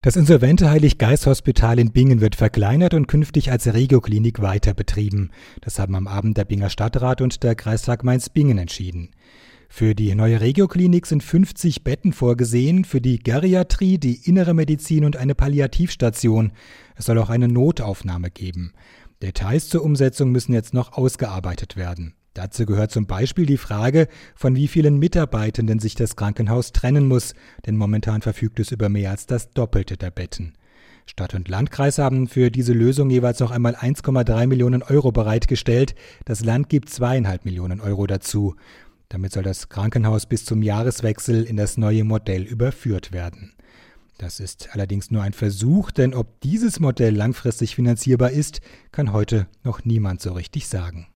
Das insolvente Heilig-Geist-Hospital in Bingen wird verkleinert und künftig als Regioklinik weiter betrieben. Das haben am Abend der Binger Stadtrat und der Kreistag Mainz-Bingen entschieden. Für die neue Regioklinik sind 50 Betten vorgesehen, für die Geriatrie, die Innere Medizin und eine Palliativstation. Es soll auch eine Notaufnahme geben. Details zur Umsetzung müssen jetzt noch ausgearbeitet werden. Dazu gehört zum Beispiel die Frage, von wie vielen Mitarbeitenden sich das Krankenhaus trennen muss, denn momentan verfügt es über mehr als das Doppelte der Betten. Stadt und Landkreis haben für diese Lösung jeweils noch einmal 1,3 Millionen Euro bereitgestellt. Das Land gibt 2,5 Millionen Euro dazu. Damit soll das Krankenhaus bis zum Jahreswechsel in das neue Modell überführt werden. Das ist allerdings nur ein Versuch, denn ob dieses Modell langfristig finanzierbar ist, kann heute noch niemand so richtig sagen.